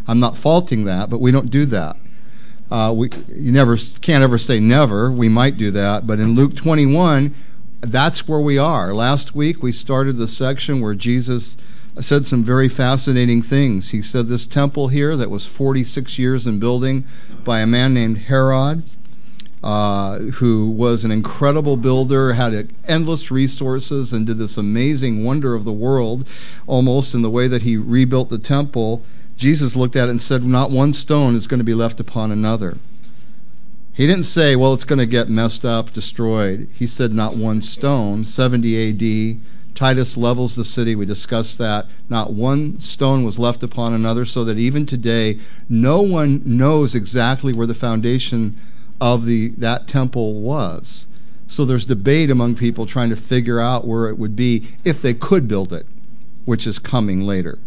I'm not faulting that, but we don't do that. You can't ever say never. We might do that, but in Luke 21, that's where we are. Last week we started the section where Jesus said some very fascinating things. He said this temple here that was 46 years in building by a man named Herod, who was an incredible builder, had endless resources, and did this amazing wonder of the world, almost in the way that he rebuilt the temple. Jesus looked at it and said, not one stone is going to be left upon another. He didn't say, well, it's going to get messed up, destroyed. He said not one stone. 70 A.D., Titus levels the city. We discussed that. Not one stone was left upon another, so that even today, no one knows exactly where the foundation of that temple was. So there's debate among people trying to figure out where it would be if they could build it, which is coming later.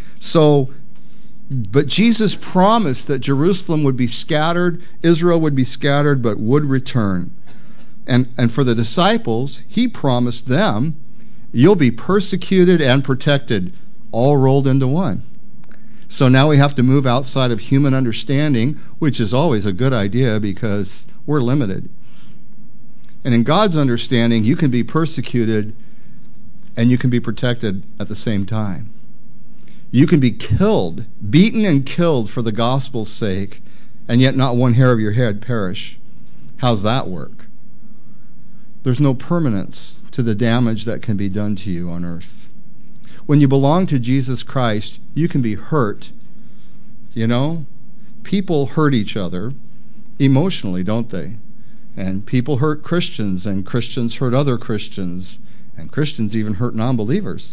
But Jesus promised that Jerusalem would be scattered, Israel would be scattered, but would return. And for the disciples, he promised them, you'll be persecuted and protected, all rolled into one. So now we have to move outside of human understanding, which is always a good idea because we're limited. And in God's understanding, you can be persecuted and you can be protected at the same time. You can be killed, beaten and killed for the gospel's sake, and yet not one hair of your head perish. How's that work? There's no permanence to the damage that can be done to you on earth. When you belong to Jesus Christ, you can be hurt. You know, people hurt each other emotionally, don't they? And people hurt Christians, and Christians hurt other Christians, and Christians even hurt non-believers.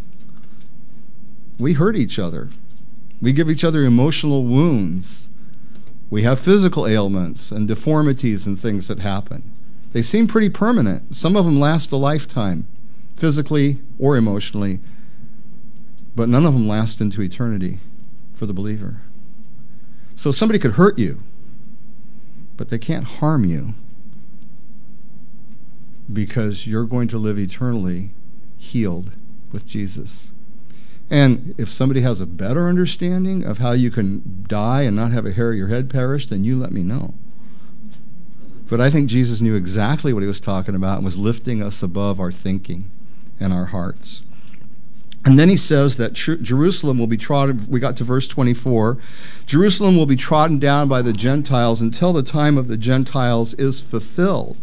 We hurt each other. We give each other emotional wounds. We have physical ailments and deformities and things that happen. They seem pretty permanent. Some of them last a lifetime, physically or emotionally, but none of them last into eternity for the believer. So somebody could hurt you, but they can't harm you because you're going to live eternally healed with Jesus. And if somebody has a better understanding of how you can die and not have a hair of your head perish, then you let me know. But I think Jesus knew exactly what he was talking about and was lifting us above our thinking and our hearts. And then he says that Jerusalem will be trodden, we got to verse 24, Jerusalem will be trodden down by the Gentiles until the time of the Gentiles is fulfilled.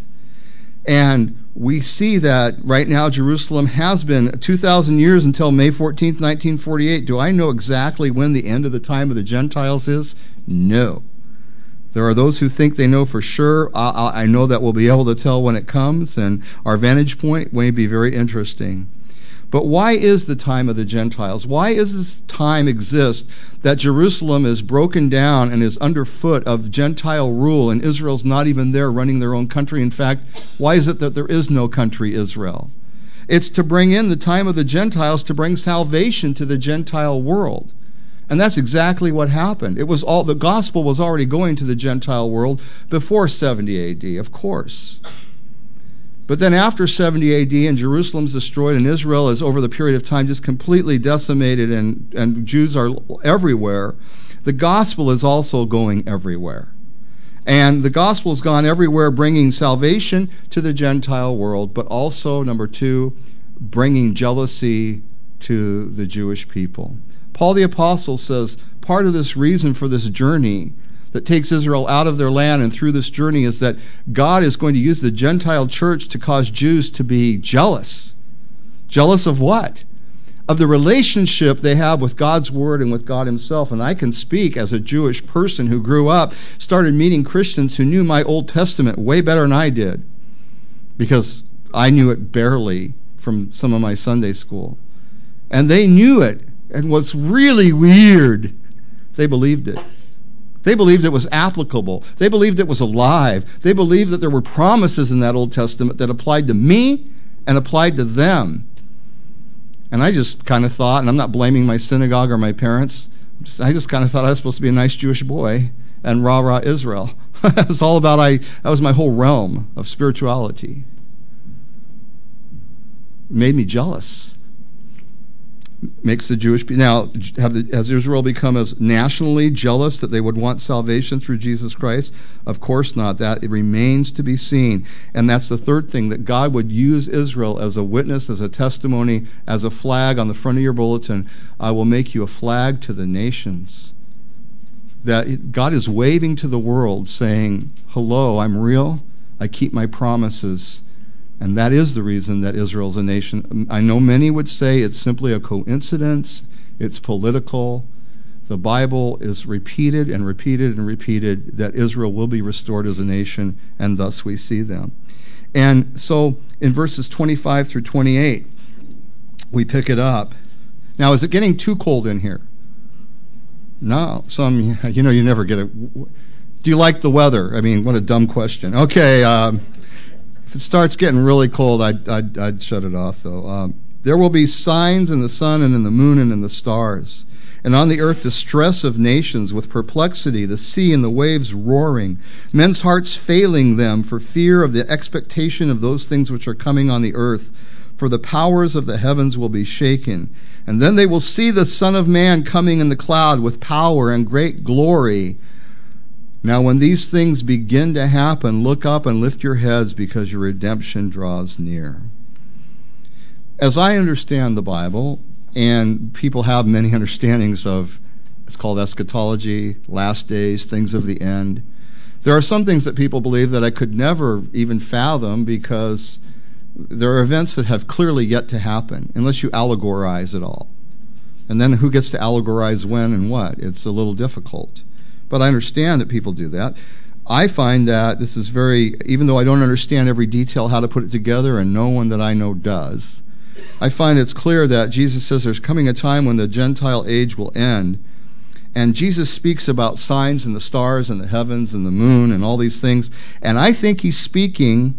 And we see that right now Jerusalem has been 2,000 years until May 14th, 1948. Do I know exactly when the end of the time of the Gentiles is? No. There are those who think they know for sure. I know that we'll be able to tell when it comes, and our vantage point may be very interesting. But why is the time of the Gentiles? Why is this time exist that Jerusalem is broken down and is underfoot of Gentile rule, and Israel's not even there running their own country? In fact, why is it that there is no country Israel? It's to bring in the time of the Gentiles, to bring salvation to the Gentile world. And that's exactly what happened. It was all, the gospel was already going to the Gentile world before 70 AD, of course. But then after 70 AD and Jerusalem's destroyed and Israel is over the period of time just completely decimated and Jews are everywhere, the gospel is also going everywhere. And the gospel has gone everywhere, bringing salvation to the Gentile world, but also, number two, bringing jealousy to the Jewish people. Paul the Apostle says part of this reason for this journey that takes Israel out of their land and through this journey is that God is going to use the Gentile church to cause Jews to be jealous. Jealous of what? Of the relationship they have with God's Word and with God Himself. And I can speak as a Jewish person who grew up, started meeting Christians who knew my Old Testament way better than I did, because I knew it barely from some of my Sunday school. And they knew it. And what's really weird, they believed it. They believed it was applicable. They believed it was alive. They believed that there were promises in that Old Testament that applied to me and applied to them. And I just kind of thought, and I'm not blaming my synagogue or my parents, I just kind of thought I was supposed to be a nice Jewish boy and rah-rah Israel. It's all about, that was my whole realm of spirituality. It made me jealous. makes the Jewish people. Now, has Israel become as nationally jealous that they would want salvation through Jesus Christ? Of course not. That it remains to be seen. And that's the third thing, that God would use Israel as a witness, as a testimony, as a flag on the front of your bulletin. I will make you a flag to the nations. That God is waving to the world saying, hello, I'm real. I keep my promises. And that is the reason that Israel's a nation. I know many would say it's simply a coincidence. It's political. The Bible is repeated and repeated and repeated that Israel will be restored as a nation, and thus we see them. And so in verses 25 through 28, we pick it up. Now, is it getting too cold in here? No. Some, you never get it. Do you like the weather? I mean, what a dumb question. Okay, if it starts getting really cold, I'd shut it off, though. There will be signs in the sun and in the moon and in the stars. And on the earth distress of nations with perplexity, the sea and the waves roaring, men's hearts failing them for fear of the expectation of those things which are coming on the earth. For the powers of the heavens will be shaken. And then they will see the Son of Man coming in the cloud with power and great glory. Now, when these things begin to happen, look up and lift your heads, because your redemption draws near. As I understand the Bible, and people have many understandings of, it's called eschatology, last days, things of the end. There are some things that people believe that I could never even fathom, because there are events that have clearly yet to happen, unless you allegorize it all. And then who gets to allegorize when and what? It's a little difficult. But I understand that people do that. I find that this is even though I don't understand every detail how to put it together, and no one that I know does, I find it's clear that Jesus says there's coming a time when the Gentile age will end. And Jesus speaks about signs in the stars and the heavens and the moon and all these things. And I think he's speaking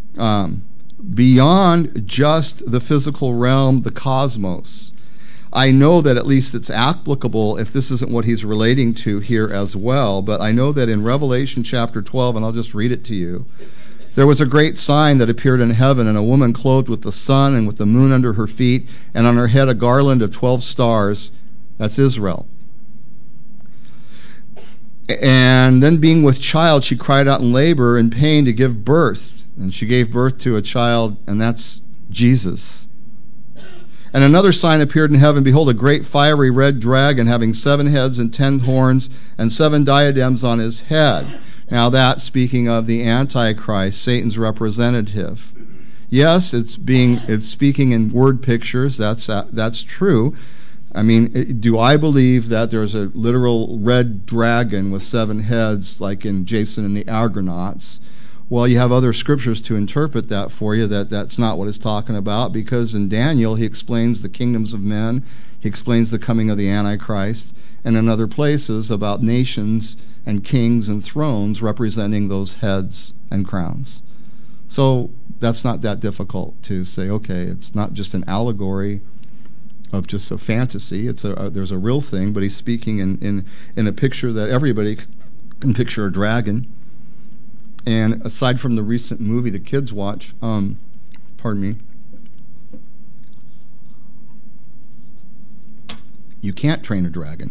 beyond just the physical realm, the cosmos. I know that at least it's applicable if this isn't what he's relating to here as well, but I know that in Revelation chapter 12, and I'll just read it to you, there was a great sign that appeared in heaven, and a woman clothed with the sun and with the moon under her feet, and on her head a garland of 12 stars. That's Israel. And then being with child, she cried out in labor and pain to give birth. And she gave birth to a child, and that's Jesus. And another sign appeared in heaven. Behold, a great fiery red dragon having 7 heads and 10 horns and 7 diadems on his head. Now that's speaking of the Antichrist, Satan's representative. Yes, it's speaking in word pictures. That's true. I mean, do I believe that there's a literal red dragon with 7 heads like in Jason and the Argonauts? Well, you have other scriptures to interpret that for you, that's not what it's talking about, because in Daniel he explains the kingdoms of men, he explains the coming of the Antichrist, and in other places about nations and kings and thrones representing those heads and crowns. So that's not that difficult to say, okay, it's not just an allegory of just a fantasy, there's a real thing, but he's speaking in a picture that everybody can picture a dragon. And aside from the recent movie the kids watch, you can't train a dragon.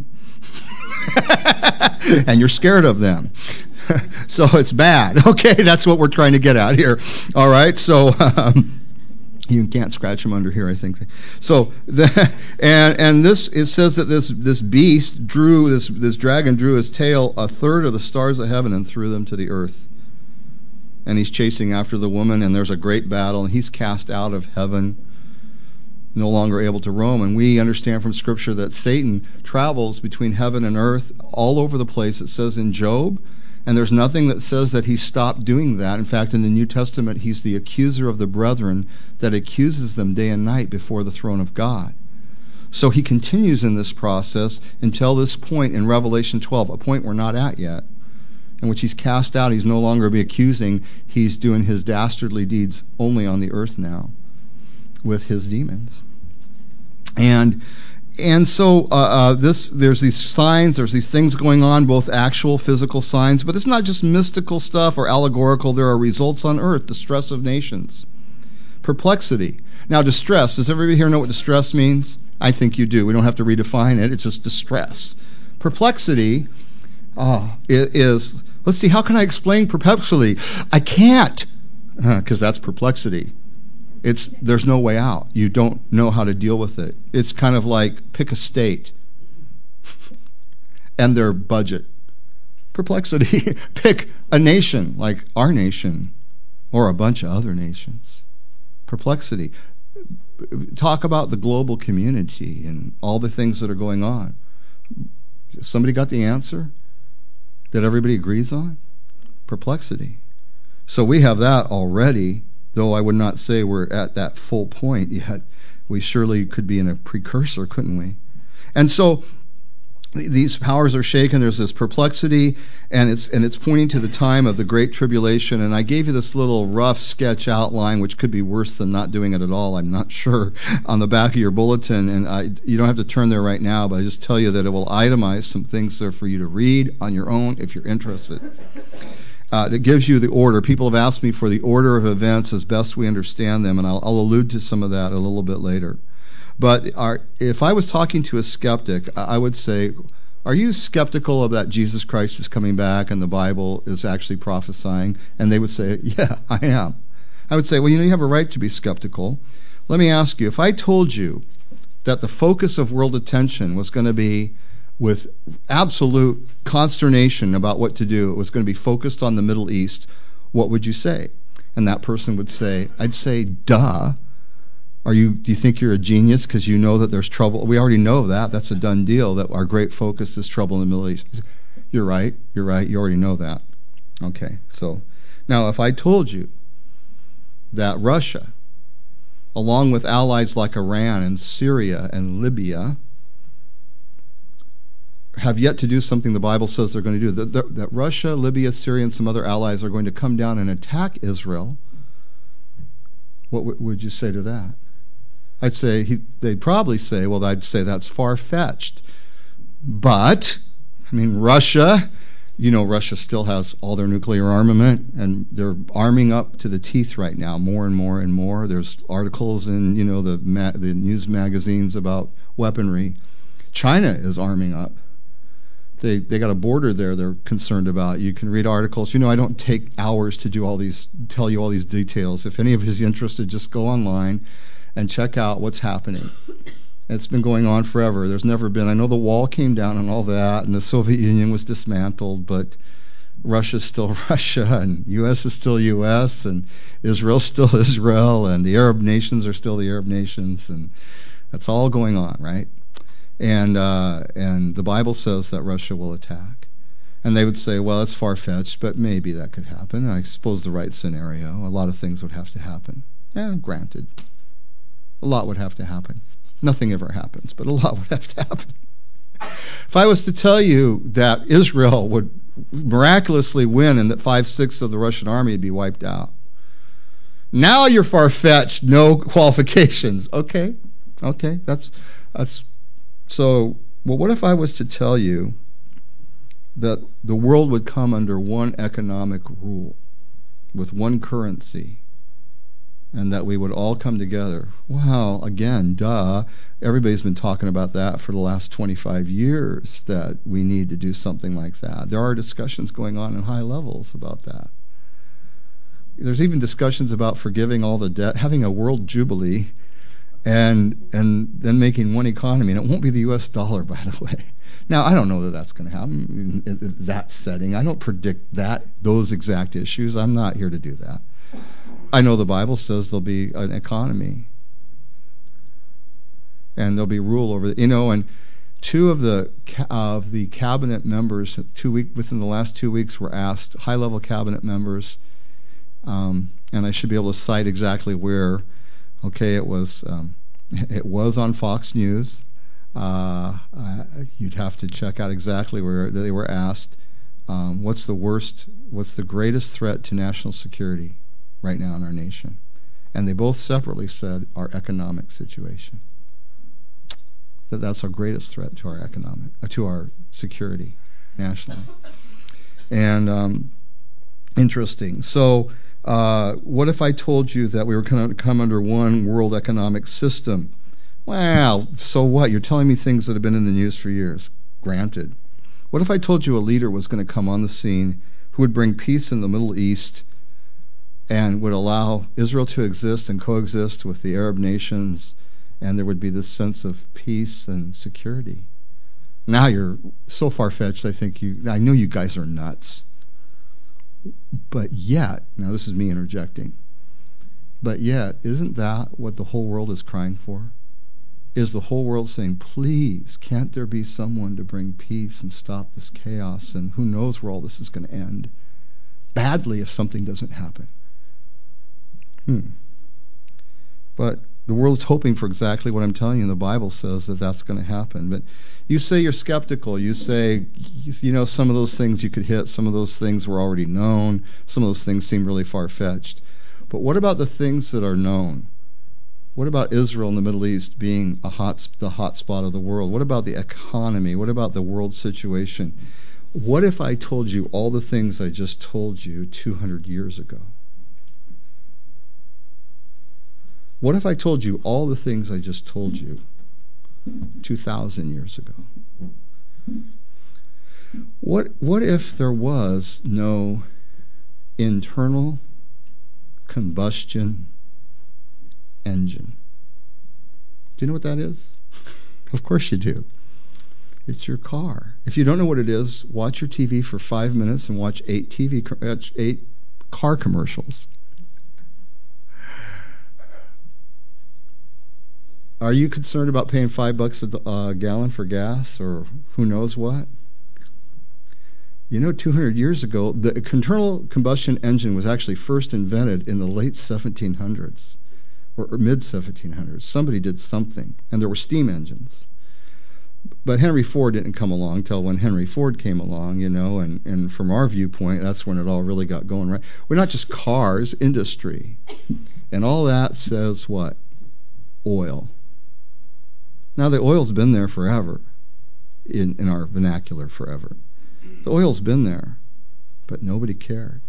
And you're scared of them. So it's bad. Okay, that's what we're trying to get at here. All right, so you can't scratch them under here, I think. So, and this, it says that this beast drew, this dragon drew his tail 1/3 of the stars of heaven and threw them to the earth. And he's chasing after the woman, and there's a great battle, and he's cast out of heaven, no longer able to roam. And we understand from Scripture that Satan travels between heaven and earth all over the place, it says in Job, and there's nothing that says that he stopped doing that. In fact, in the New Testament, he's the accuser of the brethren that accuses them day and night before the throne of God. So he continues in this process until this point in Revelation 12, a point we're not at yet, in which he's cast out. He's no longer be accusing. He's doing his dastardly deeds only on the earth now with his demons. And so there's these signs, there's these things going on, both actual physical signs, but it's not just mystical stuff or allegorical. There are results on earth, distress of nations, perplexity. Now, distress, does everybody here know what distress means? I think you do. We don't have to redefine it. It's just distress. Perplexity is, let's see, how can I explain perplexity? I can't, because that's perplexity. There's no way out. You don't know how to deal with it. It's kind of like pick a state and their budget. Perplexity. Pick a nation like our nation or a bunch of other nations. Perplexity. Talk about the global community and all the things that are going on. Somebody got the answer that everybody agrees on? Perplexity. So we have that already, though I would not say we're at that full point yet. We surely could be in a precursor, couldn't we? And so these powers are shaken. There's this perplexity, and it's pointing to the time of the Great Tribulation. And I gave you this little rough sketch outline, which could be worse than not doing it at all, I'm not sure, on the back of your bulletin. And you don't have to turn there right now, but I just tell you that it will itemize some things there for you to read on your own if you're interested. It gives you the order. People have asked me for the order of events as best we understand them, and I'll allude to some of that a little bit later. But if I was talking to a skeptic, I would say, are you skeptical of that Jesus Christ is coming back and the Bible is actually prophesying? And they would say, yeah, I am. I would say, well, you have a right to be skeptical. Let me ask you, if I told you that the focus of world attention was going to be with absolute consternation about what to do, it was going to be focused on the Middle East, what would you say? And that person would say, I'd say, duh. Do you think you're a genius because you know that there's trouble? We already know that. That's a done deal, that our great focus is trouble in the Middle East. You're right. You already know that. Okay, so now if I told you that Russia, along with allies like Iran and Syria and Libya, have yet to do something the Bible says they're going to do, that Russia, Libya, Syria, and some other allies are going to come down and attack Israel, what would you say to that? I'd say, they'd probably say, well, I'd say that's far-fetched. But, Russia, Russia still has all their nuclear armament, and they're arming up to the teeth right now, more and more and more. There's articles in, the news magazines about weaponry. China is arming up. They got a border there they're concerned about. You can read articles. I don't take hours to tell you all these details. If any of you is interested, just go online and check out what's happening. It's been going on forever. There's never been, I know the wall came down and all that, and the Soviet Union was dismantled, but Russia's still Russia, and U.S. is still U.S., and Israel's still Israel, and the Arab nations are still the Arab nations, and that's all going on, right? And the Bible says that Russia will attack. And they would say, well, it's far-fetched, but maybe that could happen. I suppose the right scenario, a lot of things would have to happen. Yeah, granted. A lot would have to happen. Nothing ever happens, but a lot would have to happen. If I was to tell you that Israel would miraculously win and that 5/6 of the Russian army would be wiped out, now you're far-fetched, no qualifications. Okay, that's so. Well, what if I was to tell you that the world would come under one economic rule, with one currency, and that we would all come together? Well, again, duh. Everybody's been talking about that for the last 25 years, that we need to do something like that. There are discussions going on in high levels about that. There's even discussions about forgiving all the debt, having a world jubilee, and then making one economy. And it won't be the U.S. dollar, by the way. Now, I don't know that that's going to happen in that setting. I don't predict those exact issues. I'm not here to do that. I know the Bible says there'll be an economy, and there'll be rule over it. And two of the cabinet members within the last 2 weeks were asked, high-level cabinet members, and I should be able to cite exactly where. Okay, it was on Fox News. You'd have to check out exactly where they were asked, what's the greatest threat to national security right now in our nation? And they both separately said our economic situation. That's our greatest threat to our security nationally. And interesting. So what if I told you that we were going to come under one world economic system? Well, so what? You're telling me things that have been in the news for years. Granted. What if I told you a leader was going to come on the scene who would bring peace in the Middle East and would allow Israel to exist and coexist with the Arab nations, and there would be this sense of peace and security? Now you're so far-fetched, I know you guys are nuts. But yet, now this is me interjecting, but yet, isn't that what the whole world is crying for? Is the whole world saying, please, can't there be someone to bring peace and stop this chaos? And who knows where all this is going to end? Badly if something doesn't happen. But the world's hoping for exactly what I'm telling you, and the Bible says that that's going to happen. But you say you're skeptical. You say, some of those things you could hit, some of those things were already known, some of those things seem really far-fetched. But what about the things that are known? What about Israel and the Middle East being the hot spot of the world? What about the economy? What about the world situation? What if I told you all the things I just told you 200 years ago? What if I told you all the things I just told you 2,000 years ago? What if there was no internal combustion engine? Do you know what that is? Of course you do. It's your car. If you don't know what it is, watch your TV for 5 minutes and watch 8 car commercials. Are you concerned about paying $5 a gallon for gas or who knows what? 200 years ago, the internal combustion engine was actually first invented in the late 1700s or mid-1700s. Somebody did something, and there were steam engines. But Henry Ford didn't come along till when Henry Ford came along, and from our viewpoint, that's when it all really got going, right? We're not just cars, industry. And all that says what? Oil. Now, the oil's been there forever, in our vernacular forever. The oil's been there, but nobody cared.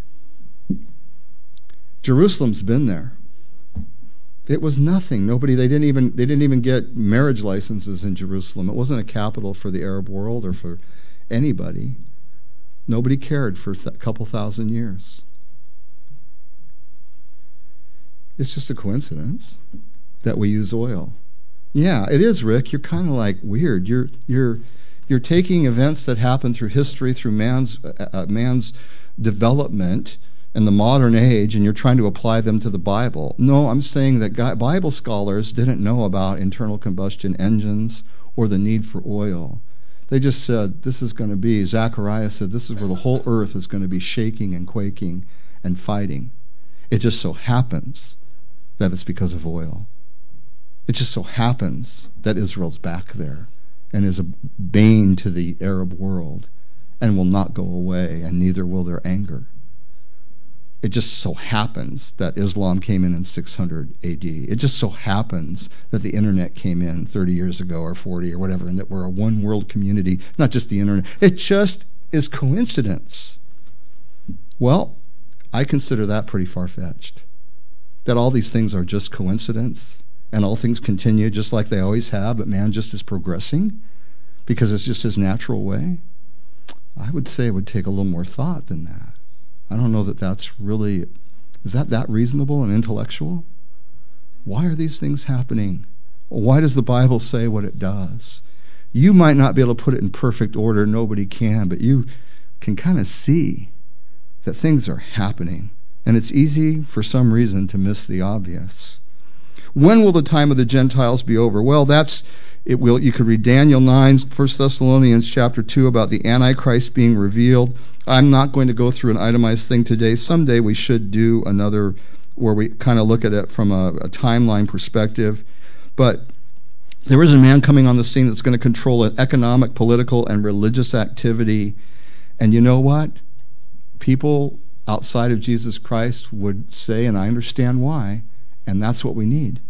Jerusalem's been there. It was nothing. They didn't even get marriage licenses in Jerusalem. It wasn't a capital for the Arab world or for anybody. Nobody cared for a couple thousand years. It's just a coincidence that we use oil. Yeah, it is, Rick. You're kind of like weird. You're taking events that happen through history, through man's development in the modern age, and you're trying to apply them to the Bible. No, I'm saying that Bible scholars didn't know about internal combustion engines or the need for oil. They just said, this is going to be, Zechariah said, this is where the whole earth is going to be shaking and quaking and fighting. It just so happens that it's because of oil. It just so happens that Israel's back there and is a bane to the Arab world and will not go away, and neither will their anger. It just so happens that Islam came in 600 AD. It just so happens that the internet came in 30 years ago or 40 or whatever, and that we're a one-world community, not just the internet. It just is coincidence. Well, I consider that pretty far-fetched, that all these things are just coincidence, and all things continue just like they always have, but man just is progressing because it's just his natural way. I would say it would take a little more thought than that. I don't know that that's really, is that reasonable and intellectual? Why are these things happening? Why does the Bible say what it does? You might not be able to put it in perfect order, nobody can, but you can kind of see that things are happening. And it's easy for some reason to miss the obvious. When will the time of the Gentiles be over? Well, you could read Daniel 9, 1 Thessalonians chapter 2 about the Antichrist being revealed. I'm not going to go through an itemized thing today. Someday we should do another where we kind of look at it from a timeline perspective. But there is a man coming on the scene that's going to control an economic, political, and religious activity. And you know what? People outside of Jesus Christ would say, and I understand why, and that's what we need.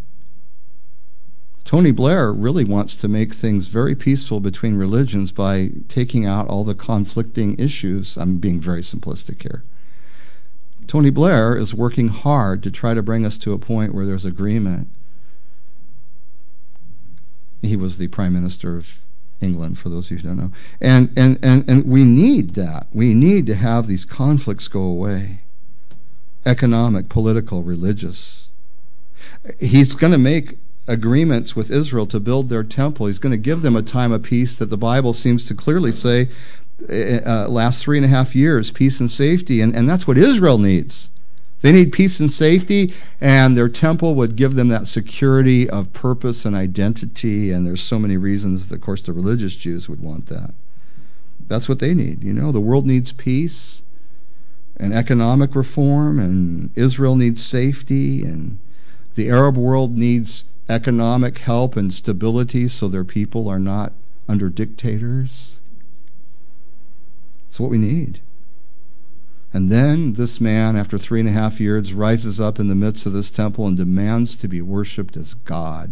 Tony Blair really wants to make things very peaceful between religions by taking out all the conflicting issues. I'm being very simplistic here. Tony Blair is working hard to try to bring us to a point where there's agreement. He was the Prime Minister of England, for those of you who don't know. And we need that. We need to have these conflicts go away. Economic, political, religious. He's going to make agreements with Israel to build their temple. He's going to give them a time of peace that the Bible seems to clearly say lasts 3.5 years, peace and safety. And that's what Israel needs. They need peace and safety, and their temple would give them that security of purpose and identity. And there's so many reasons that, of course, the religious Jews would want that. That's what they need. You know, the world needs peace and economic reform, and Israel needs safety, and the Arab world needs economic help and stability so their people are not under dictators. It's what we need. And then this man, after 3.5 years, rises up in the midst of this temple and demands to be worshipped as God.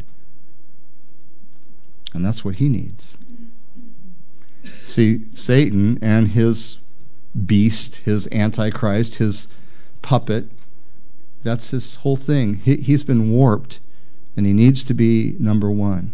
And that's what he needs. See, Satan and his beast, his antichrist, his puppet, that's his whole thing. He's been warped, and he needs to be number one.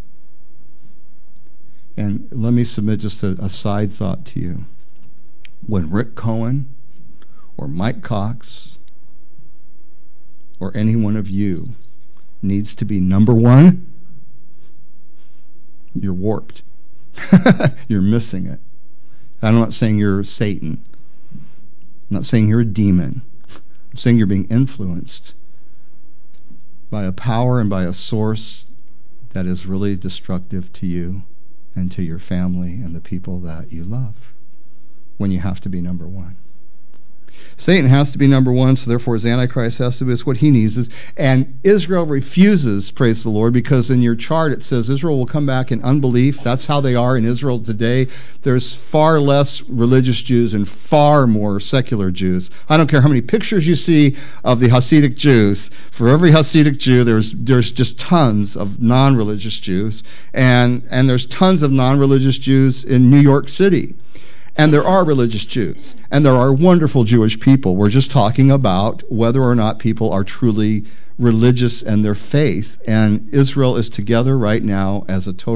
And let me submit just a side thought to you. When Rick Cohen or Mike Cox or any one of you needs to be number one, you're warped. You're missing it. I'm not saying you're Satan. I'm not saying you're a demon. I'm saying you're being influenced by a power and by a source that is really destructive to you and to your family and the people that you love when you have to be number one. Satan has to be number one, so therefore his Antichrist has to be. It's what he needs. And Israel refuses, praise the Lord, because in your chart it says Israel will come back in unbelief. That's how they are in Israel today. There's far less religious Jews and far more secular Jews. I don't care how many pictures you see of the Hasidic Jews. For every Hasidic Jew, there's just tons of non-religious Jews. And there's tons of non-religious Jews in New York City. And there are religious Jews, and there are wonderful Jewish people. We're just talking about whether or not people are truly religious in their faith. And Israel is together right now as as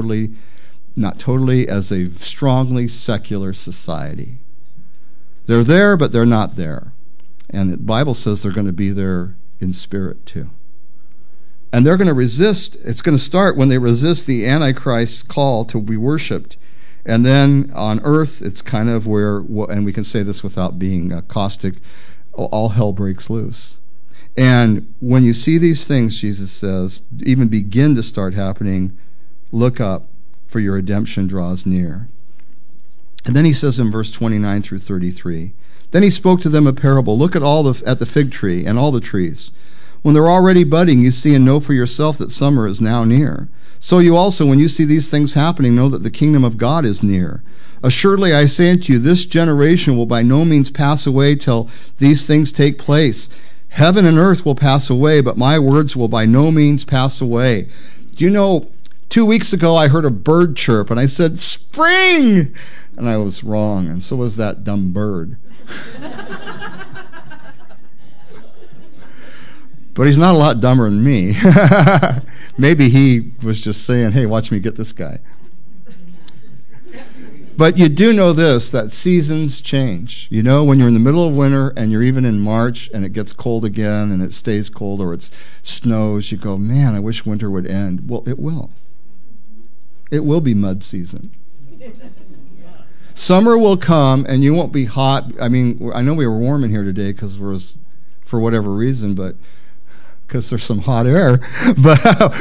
a strongly secular society. They're there, but they're not there. And the Bible says they're going to be there in spirit too. And they're going to resist. It's going to start when they resist the Antichrist's call to be worshipped. And then on earth, it's kind of where, and we can say this without being caustic, all hell breaks loose. And when you see these things, Jesus says, even begin to start happening, look up, for your redemption draws near. And then he says in verse 29 through 33, then he spoke to them a parable. Look at the fig tree and all the trees. When they're already budding, you see and know for yourself that summer is now near. So you also, when you see these things happening, know that the kingdom of God is near. Assuredly, I say unto you, this generation will by no means pass away till these things take place. Heaven and earth will pass away, but my words will by no means pass away. Do you know, 2 weeks ago I heard a bird chirp, and I said, spring! And I was wrong, and so was that dumb bird. But he's not a lot dumber than me. Maybe he was just saying, hey, watch me get this guy. But you do know this, that seasons change. You know, when you're in the middle of winter and you're even in March and it gets cold again and it stays cold or it snows, you go, man, I wish winter would end. Well, it will. It will be mud season. Summer will come and you won't be hot. I mean, I know we were warm in here today because for whatever reason, but because there's some hot air. But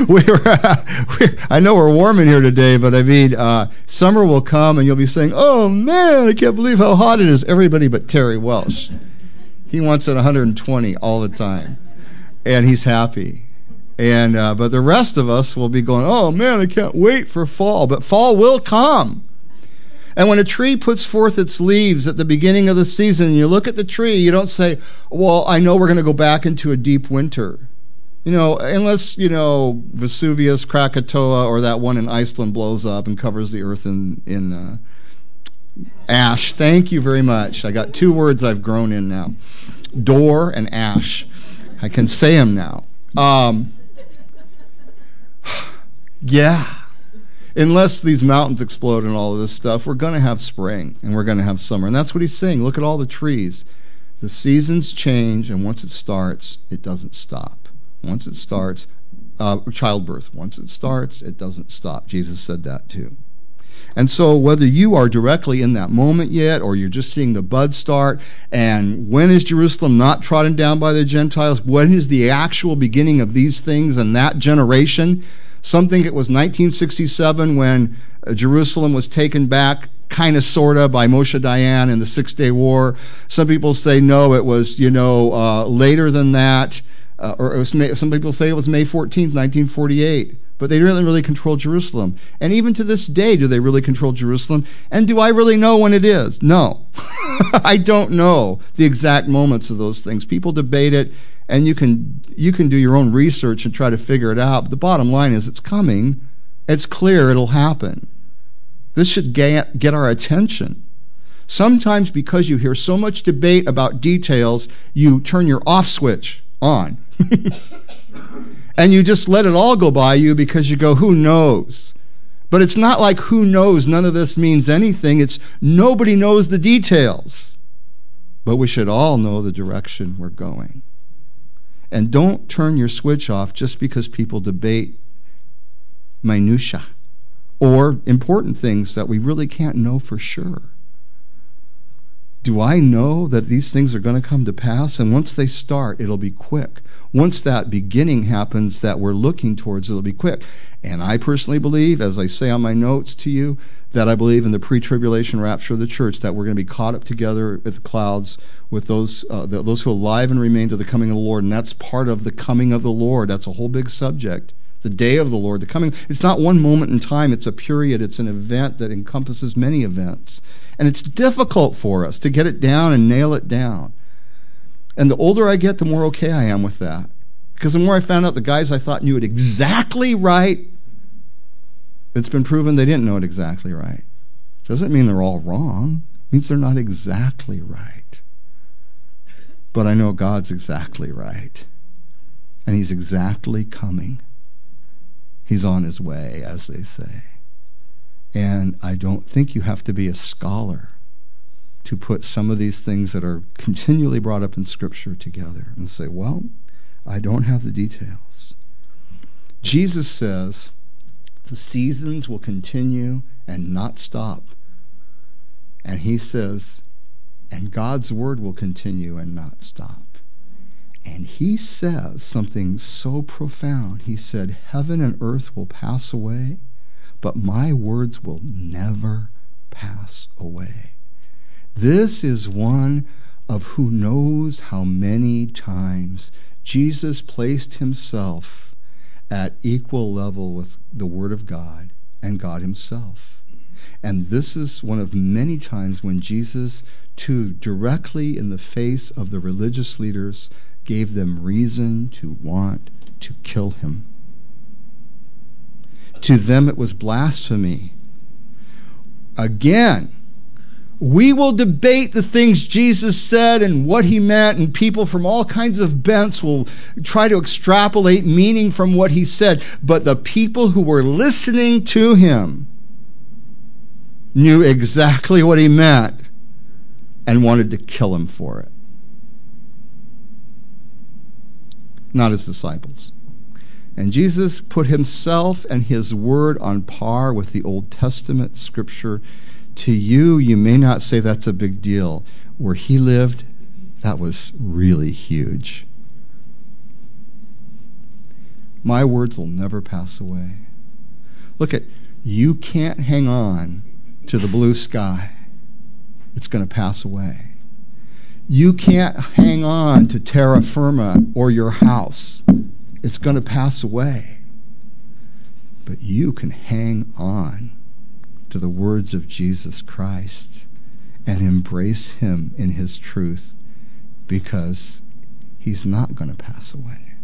I know we're warm in here today, but I mean, summer will come and you'll be saying, oh man, I can't believe how hot it is. Everybody but Terry Welsh. He wants it 120 all the time. And he's happy. And but the rest of us will be going, oh man, I can't wait for fall. But fall will come. And when a tree puts forth its leaves at the beginning of the season, and you look at the tree, you don't say, well, I know we're going to go back into a deep winter. You know, unless, Vesuvius, Krakatoa, or that one in Iceland blows up and covers the earth in ash. Thank you very much. I got 2 words I've grown in now. Door and ash. I can say them now. Yeah. unless these mountains explode and all of this stuff, we're going to have spring and we're going to have summer. And that's what he's saying. Look at all the trees. The seasons change, and once it starts, it doesn't stop. Once it starts, childbirth, once it starts, it doesn't stop. Jesus said that too. And so whether you are directly in that moment yet, or you're just seeing the bud start, and when is Jerusalem not trodden down by the Gentiles? When is the actual beginning of these things in that generation? Some think it was 1967 when Jerusalem was taken back, kind of, sort of, by Moshe Dayan in the Six-Day War. Some people say, no, it was, later than that. Some people say it was May 14th, 1948. But they didn't really control Jerusalem. And even to this day, do they really control Jerusalem? And do I really know when it is? No. I don't know the exact moments of those things. People debate it, and you can do your own research and try to figure it out. But the bottom line is it's coming. It's clear it'll happen. This should get our attention. Sometimes because you hear so much debate about details, you turn your off switch on. And you just let it all go by you because you go, who knows? But it's not like who knows, none of this means anything. It's nobody knows the details. But we should all know the direction we're going. And don't turn your switch off just because people debate minutia or important things that we really can't know for sure. Do I know that these things are going to come to pass? And once they start, it'll be quick. Once that beginning happens that we're looking towards, it'll be quick. And I personally believe, as I say on my notes to you, that I believe in the pre-tribulation rapture of the church, that we're going to be caught up together with the clouds with those who are alive and remain to the coming of the Lord. And that's part of the coming of the Lord. That's a whole big subject. The day of the Lord, the coming. It's not one moment in time. It's a period. It's an event that encompasses many events. And it's difficult for us to get it down and nail it down. And the older I get, the more okay I am with that. Because the more I found out the guys I thought knew it exactly right, it's been proven they didn't know it exactly right. Doesn't mean they're all wrong. It means they're not exactly right. But I know God's exactly right. And he's exactly coming. He's on his way, as they say. And I don't think you have to be a scholar to put some of these things that are continually brought up in Scripture together and say, well, I don't have the details. Jesus says the seasons will continue and not stop. And he says, and God's word will continue and not stop. And he says something so profound. He said, heaven and earth will pass away, but my words will never pass away. This is one of who knows how many times Jesus placed himself at equal level with the Word of God and God himself. And this is one of many times when Jesus, too, directly in the face of the religious leaders, gave them reason to want to kill him. To them it was blasphemy. Again, we will debate the things Jesus said and what he meant, and people from all kinds of bents will try to extrapolate meaning from what he said. But the people who were listening to him knew exactly what he meant and wanted to kill him for it. Not his disciples. And Jesus put himself and his word on par with the Old Testament scripture. To you, you may not say that's a big deal. Where he lived, that was really huge. My words will never pass away. Look at, you can't hang on to the blue sky. It's going to pass away. You can't hang on to terra firma or your house. It's going to pass away. But you can hang on to the words of Jesus Christ and embrace him in his truth, because he's not going to pass away.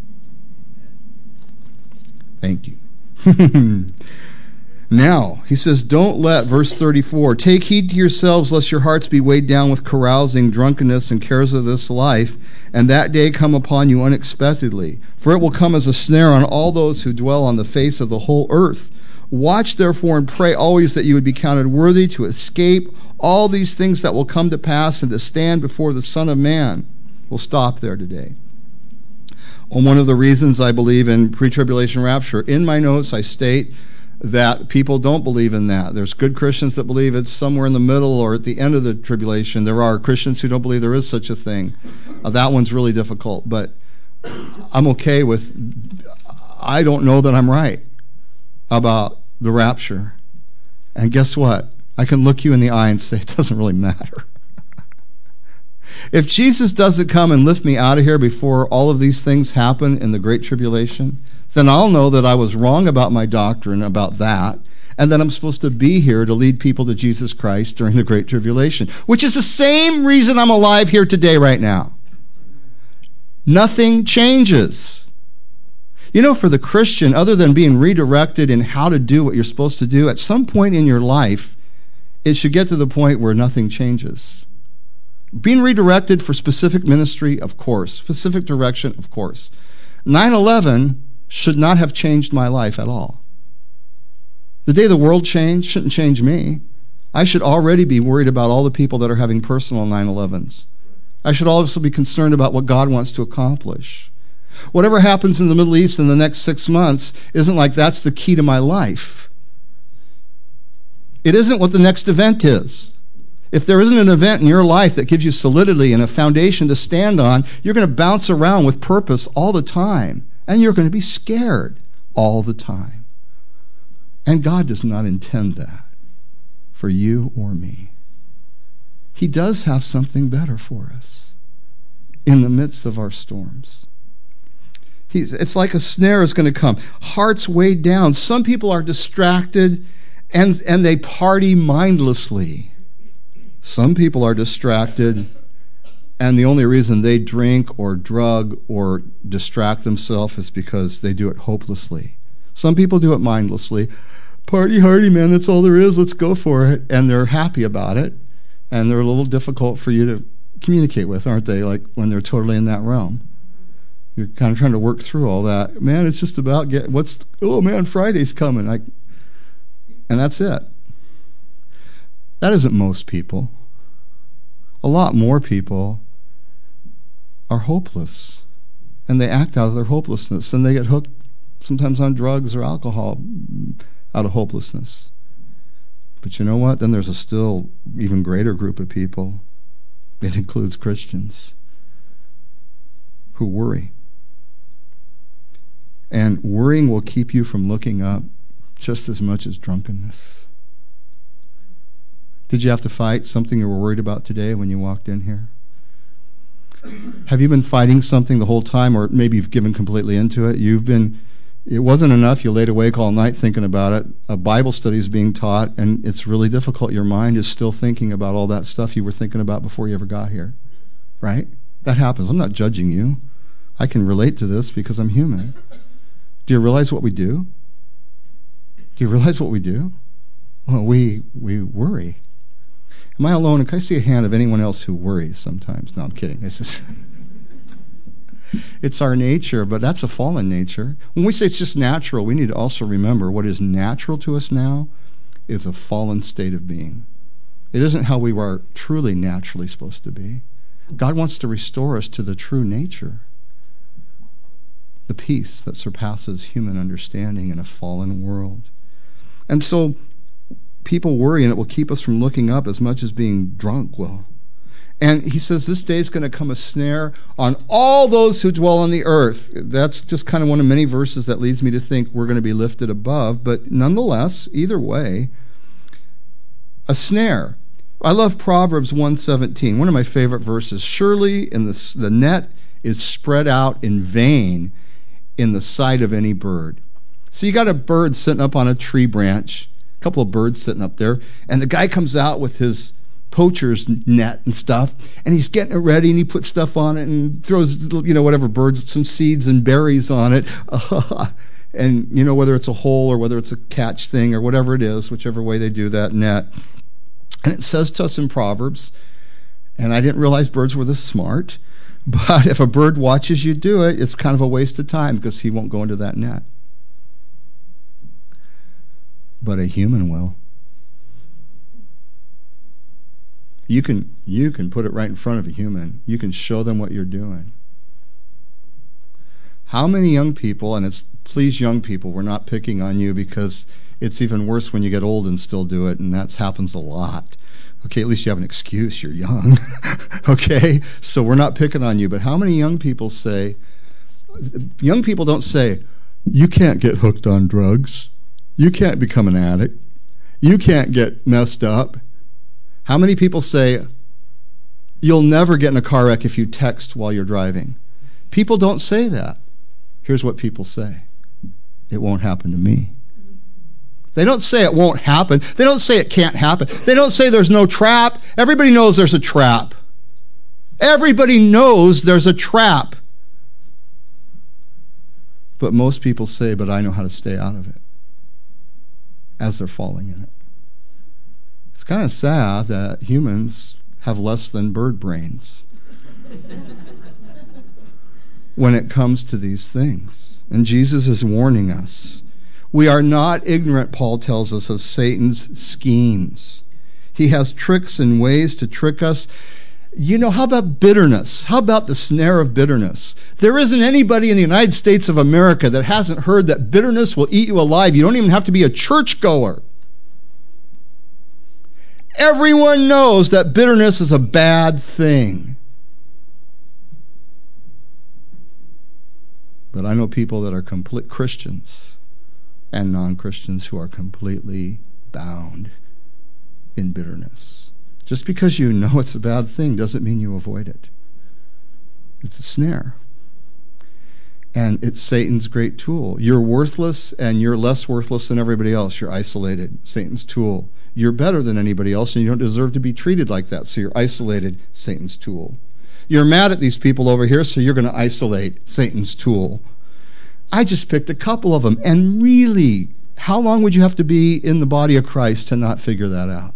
Thank you. Now, he says, don't let, verse 34, take heed to yourselves lest your hearts be weighed down with carousing, drunkenness, and cares of this life, and that day come upon you unexpectedly. For it will come as a snare on all those who dwell on the face of the whole earth. Watch therefore and pray always that you would be counted worthy to escape all these things that will come to pass and to stand before the Son of Man. We'll stop there today. On one of the reasons I believe in pre-tribulation rapture, in my notes I state that people don't believe in that. There's good Christians that believe it's somewhere in the middle or at the end of the tribulation. There are Christians who don't believe there is such a thing. That one's really difficult, but I'm okay with, I don't know that I'm right about the rapture. And guess what? I can look you in the eye and say it doesn't really matter. If Jesus doesn't come and lift me out of here before all of these things happen in the Great Tribulation, then I'll know that I was wrong about my doctrine about that, and that I'm supposed to be here to lead people to Jesus Christ during the Great Tribulation, which is the same reason I'm alive here today right now. Nothing changes. You know, for the Christian, other than being redirected in how to do what you're supposed to do, at some point in your life, it should get to the point where nothing changes. Being redirected for specific ministry, of course. Specific direction, of course. 9/11 should not have changed my life at all. The day the world changed shouldn't change me. I should already be worried about all the people that are having personal 9/11s. I should also be concerned about what God wants to accomplish. Whatever happens in the Middle East in the next 6 months isn't like that's the key to my life. It isn't what the next event is. If there isn't an event in your life that gives you solidity and a foundation to stand on, you're going to bounce around with purpose all the time. And you're going to be scared all the time. And God does not intend that for you or me. He does have something better for us in the midst of our storms. It's like a snare is going to come. Hearts weighed down. Some people are distracted and they party mindlessly. Some people are distracted and the only reason they drink or drug or distract themselves is because they do it hopelessly. Some people do it mindlessly. Party hardy, man, that's all there is. Let's go for it. And they're happy about it. And they're a little difficult for you to communicate with, aren't they? Like when they're totally in that realm. You're kind of trying to work through all that. Man, it's just about Friday's coming. And that's it. That isn't most people. A lot more people are hopeless. And they act out of their hopelessness. And they get hooked sometimes on drugs or alcohol out of hopelessness. But you know what? Then there's a still even greater group of people. It includes Christians who worry. And worrying will keep you from looking up just as much as drunkenness. Did you have to fight something you were worried about today when you walked in here? Have you been fighting something the whole time, or maybe you've given completely into it? It wasn't enough. You laid awake all night thinking about it. A Bible study is being taught, and it's really difficult. Your mind is still thinking about all that stuff you were thinking about before you ever got here, right? That happens. I'm not judging you. I can relate to this because I'm human. Do you realize what we do? Do you realize what we do? Well, we worry. Am I alone? Can I see a hand of anyone else who worries sometimes? No, I'm kidding. It's our nature, but that's a fallen nature. When we say it's just natural, we need to also remember what is natural to us now is a fallen state of being. It isn't how we are truly naturally supposed to be. God wants to restore us to the true nature, the peace that surpasses human understanding in a fallen world. And so people worry, and it will keep us from looking up as much as being drunk will. And he says this day is going to come a snare on all those who dwell on the earth. That's just kind of one of many verses that leads me to think we're going to be lifted above. But nonetheless, either way, a snare. I love Proverbs 1:17, one of my favorite verses. Surely the net is spread out in vain in the sight of any bird. So you got a bird sitting up on a tree branch, a couple of birds sitting up there, and the guy comes out with his poacher's net and stuff, and he's getting it ready, and he puts stuff on it and throws, whatever birds, some seeds and berries on it. And, whether it's a hole or whether it's a catch thing or whatever it is, whichever way they do that net. And it says to us in Proverbs, and I didn't realize birds were this smart, but if a bird watches you do it, it's kind of a waste of time because he won't go into that net. but a human will. You can put it right in front of a human. You can show them what you're doing. How many young people, and please young people, we're not picking on you because it's even worse when you get old and still do it, and that happens a lot. Okay, at least you have an excuse, you're young. Okay, so we're not picking on you, but how many young people don't say, you can't get hooked on drugs. You can't become an addict. You can't get messed up. How many people say, you'll never get in a car wreck if you text while you're driving? People don't say that. Here's what people say. It won't happen to me. They don't say it won't happen. They don't say it can't happen. They don't say there's no trap. Everybody knows there's a trap. Everybody knows there's a trap. But most people say, but I know how to stay out of it, as they're falling in it. It's kind of sad that humans have less than bird brains when it comes to these things. And Jesus is warning us. We are not ignorant, Paul tells us, of Satan's schemes. He has tricks and ways to trick us. How about bitterness? How about the snare of bitterness? There isn't anybody in the United States of America that hasn't heard that bitterness will eat you alive. You don't even have to be a churchgoer. Everyone knows that bitterness is a bad thing. But I know people that are complete Christians and non-Christians who are completely bound in bitterness. Just because you know it's a bad thing doesn't mean you avoid it. It's a snare. And it's Satan's great tool. You're worthless and you're less worthless than everybody else. You're isolated. Satan's tool. You're better than anybody else and you don't deserve to be treated like that. So you're isolated. Satan's tool. You're mad at these people over here, so you're going to isolate. Satan's tool. I just picked a couple of them. And really, how long would you have to be in the body of Christ to not figure that out?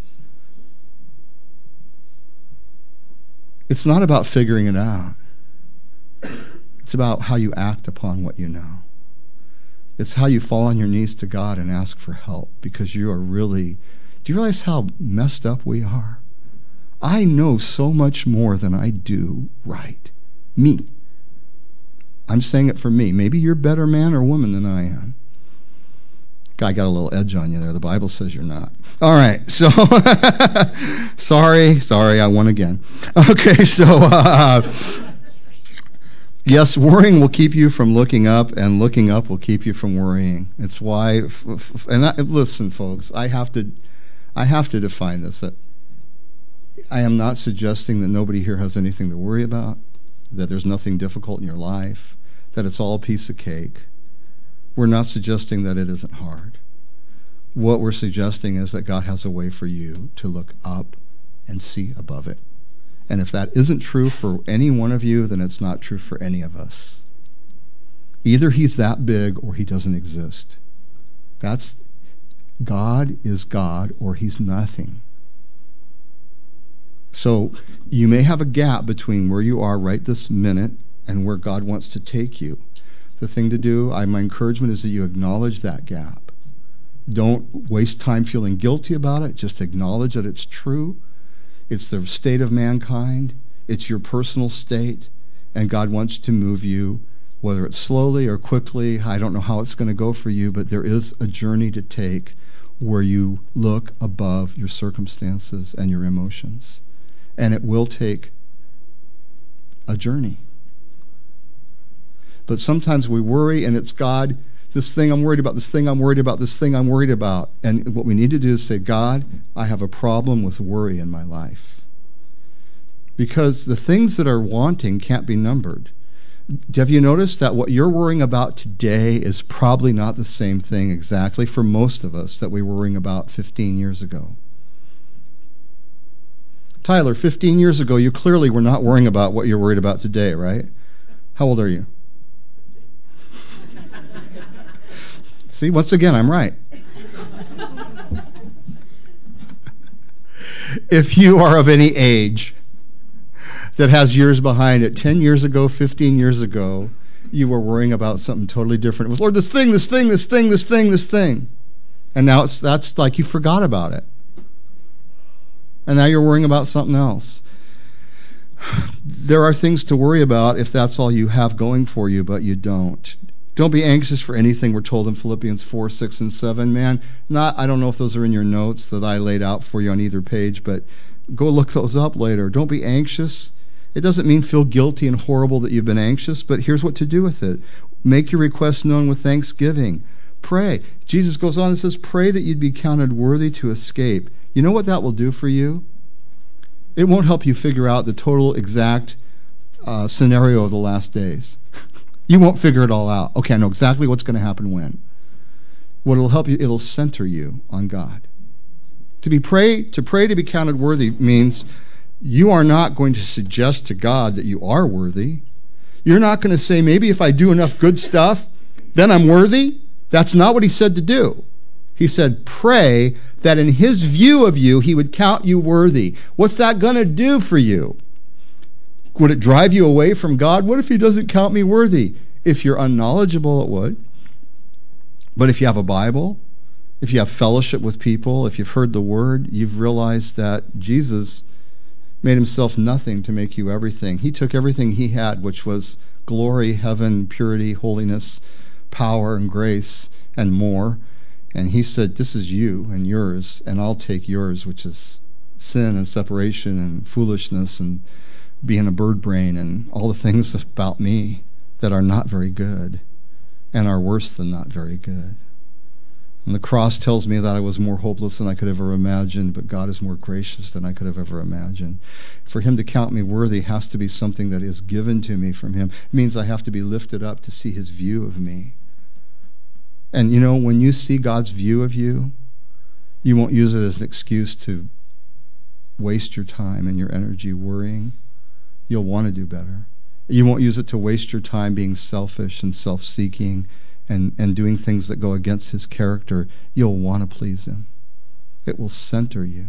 It's not about figuring it out. It's about how you act upon what you know. It's how you fall on your knees to God and ask for help, because you are really... Do you realize how messed up we are? I know so much more than I do right. Me. I'm saying it for me. Maybe you're a better man or woman than I am. Guy got a little edge on you there. The Bible says you're not. All right, so sorry, I won again. Okay, so yes, worrying will keep you from looking up, and looking up will keep you from worrying. It's why, listen, folks, I have to define this. I am not suggesting that nobody here has anything to worry about, that there's nothing difficult in your life, that it's all a piece of cake. We're not suggesting that it isn't hard. What we're suggesting is that God has a way for you to look up and see above it. And if that isn't true for any one of you, then it's not true for any of us. Either he's that big or he doesn't exist. God is God or he's nothing. So you may have a gap between where you are right this minute and where God wants to take you. The thing to do, my encouragement is that you acknowledge that gap. Don't waste time feeling guilty about it. Just acknowledge that it's true. It's the state of mankind. It's your personal state. And God wants to move you, whether it's slowly or quickly. I don't know how it's going to go for you, but there is a journey to take where you look above your circumstances and your emotions. And it will take a journey. But sometimes we worry, and it's God, this thing I'm worried about, this thing I'm worried about, this thing I'm worried about. And what we need to do is say, God, I have a problem with worry in my life. Because the things that are wanting can't be numbered. Have you noticed that what you're worrying about today is probably not the same thing exactly for most of us that we were worrying about 15 years ago? Tyler, 15 years ago, you clearly were not worrying about what you're worried about today, right? How old are you? See, once again, I'm right. If you are of any age that has years behind it, 10 years ago, 15 years ago, you were worrying about something totally different. It was, Lord, this thing. And now that's like you forgot about it. And now you're worrying about something else. There are things to worry about if that's all you have going for you, but you don't. Don't be anxious for anything, we're told in Philippians 4, 6, and 7. Man, I don't know if those are in your notes that I laid out for you on either page, but go look those up later. Don't be anxious. It doesn't mean feel guilty and horrible that you've been anxious, but here's what to do with it. Make your requests known with thanksgiving. Pray. Jesus goes on and says, pray that you'd be counted worthy to escape. You know what that will do for you? It won't help you figure out the total exact scenario of the last days. You won't figure it all out. Okay, I know exactly what's going to happen when. What it'll help you, it'll center you on God. To pray to be counted worthy means you are not going to suggest to God that you are worthy. You're not going to say, maybe if I do enough good stuff, then I'm worthy. That's not what he said to do. He said, pray that in his view of you, he would count you worthy. What's that going to do for you? Would it drive you away from God? What if he doesn't count me worthy? If you're unknowledgeable, it would. But if you have a Bible, if you have fellowship with people, if you've heard the word, you've realized that Jesus made himself nothing to make you everything. He took everything he had, which was glory, heaven, purity, holiness, power, and grace, and more. And he said, this is you and yours, and I'll take yours, which is sin and separation and foolishness and being a bird brain and all the things about me that are not very good and are worse than not very good. And the cross tells me that I was more hopeless than I could ever imagine, but God is more gracious than I could have ever imagined. For him to count me worthy has to be something that is given to me from him. It means I have to be lifted up to see his view of me. And you know, when you see God's view of you, you won't use it as an excuse to waste your time and your energy worrying. You'll want to do better. You won't use it to waste your time being selfish and self-seeking and doing things that go against his character. You'll want to please him. It will center you.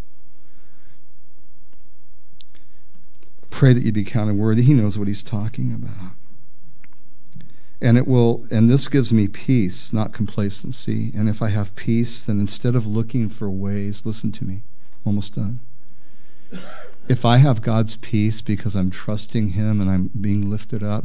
Pray that you be counted worthy. He knows what he's talking about. And this gives me peace, not complacency. And if I have peace, then instead of looking for ways, listen to me, I'm almost done. If I have God's peace because I'm trusting him and I'm being lifted up,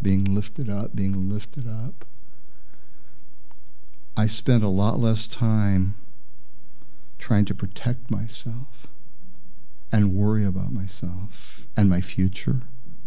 I spend a lot less time trying to protect myself and worry about myself and my future.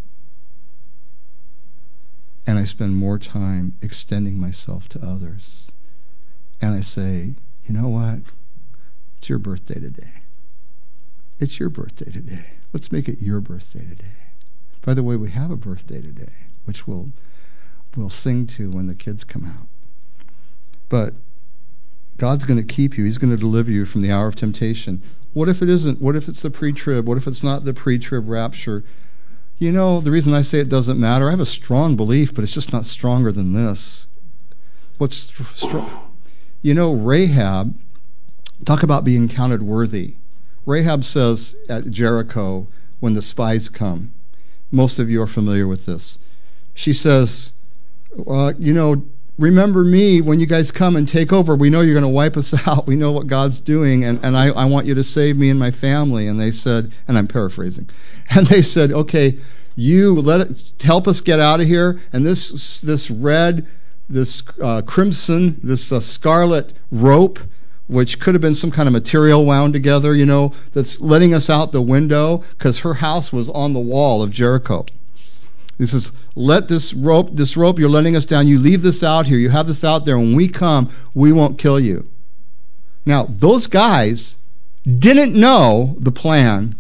And I spend more time extending myself to others. And I say, you know what? It's your birthday today. It's your birthday today. Let's make it your birthday today. By the way, we have a birthday today, which we'll sing to when the kids come out. But God's going to keep you. He's going to deliver you from the hour of temptation. What if it isn't? What if it's the pre-trib? What if it's not the pre-trib rapture? You know, the reason I say it doesn't matter, I have a strong belief, but it's just not stronger than this. What's strong? You know, Rahab, talk about being counted worthy. Rahab says at Jericho, when the spies come, most of you are familiar with this. She says, remember me when you guys come and take over. We know you're going to wipe us out. We know what God's doing, and I want you to save me and my family. And they said, and I'm paraphrasing, and they said, okay, help us get out of here. And this red, this crimson, this scarlet rope, which could have been some kind of material wound together, that's letting us out the window, because her house was on the wall of Jericho. He says, let this rope, you're letting us down. You leave this out here. You have this out there. When we come, we won't kill you. Now, those guys didn't know the plan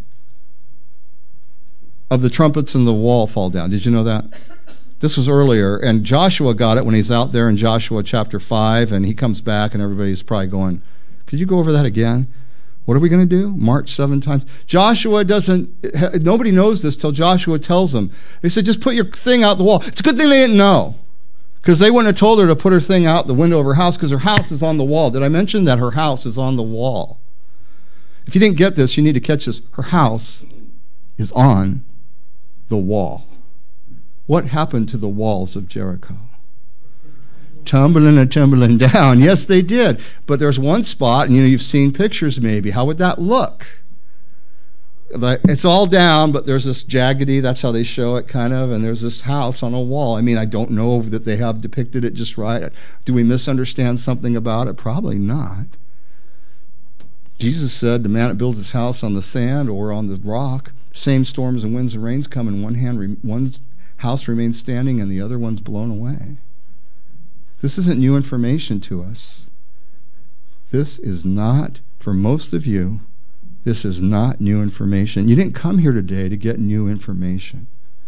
of the trumpets and the wall fall down. Did you know that? This was earlier, and Joshua got it when he's out there in Joshua chapter 5, and he comes back, and everybody's probably going, could you go over that again? What are we going to do? March 7 times? Joshua nobody knows this till Joshua tells them. They said, just put your thing out the wall. It's a good thing they didn't know, because they wouldn't have told her to put her thing out the window of her house, because her house is on the wall. Did I mention that her house is on the wall? If you didn't get this, you need to catch this. Her house is on the wall. What happened to the walls of Jericho? tumbling and tumbling down. Yes, they did. But there's one spot, and you've seen pictures maybe. How would that look? It's all down, but there's this jaggedy, that's how they show it kind of, and there's this house on a wall. I mean, I don't know that they have depicted it just right. Do we misunderstand something about it? Probably not. Jesus said the man that builds his house on the sand or on the rock, same storms and winds and rains come, and one house remains standing and the other one's blown away. This isn't new information to us. This is not, for most of you, this is not new information. You didn't come here today to get new information.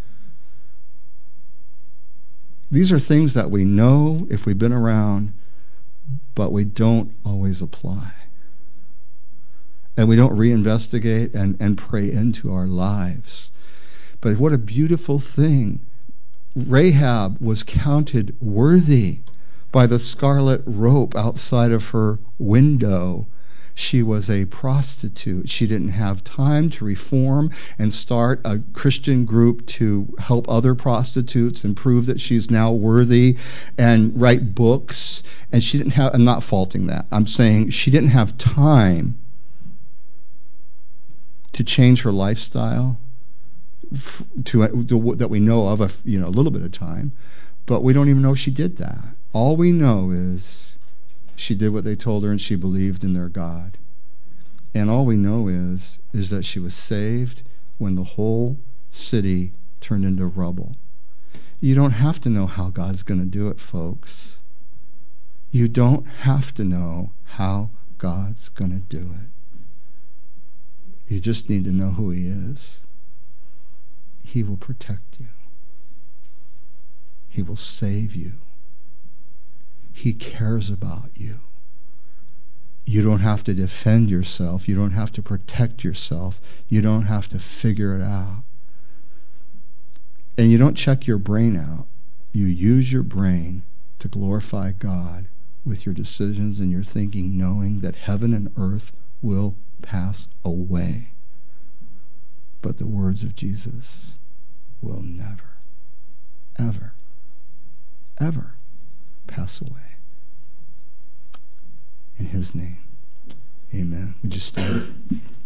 These are things that we know if we've been around, but we don't always apply. And we don't reinvestigate and pray into our lives. But what a beautiful thing. Rahab was counted worthy by the scarlet rope outside of her window. She was a prostitute. She didn't have time to reform and start a Christian group to help other prostitutes and prove that she's now worthy and write books. And she didn't have, I'm not faulting that. I'm saying she didn't have time to change her lifestyle that we know of, a little bit of time. But we don't even know she did that. All we know is she did what they told her, and she believed in their God. And all we know is that she was saved when the whole city turned into rubble. You don't have to know how God's going to do it, folks. You don't have to know how God's going to do it. You just need to know who He is. He will protect you. He will save you. He cares about you. You don't have to defend yourself. You don't have to protect yourself. You don't have to figure it out. And you don't check your brain out. You use your brain to glorify God with your decisions and your thinking, knowing that heaven and earth will pass away. But the words of Jesus will never, ever, ever pass away. In His name, amen. We just stand.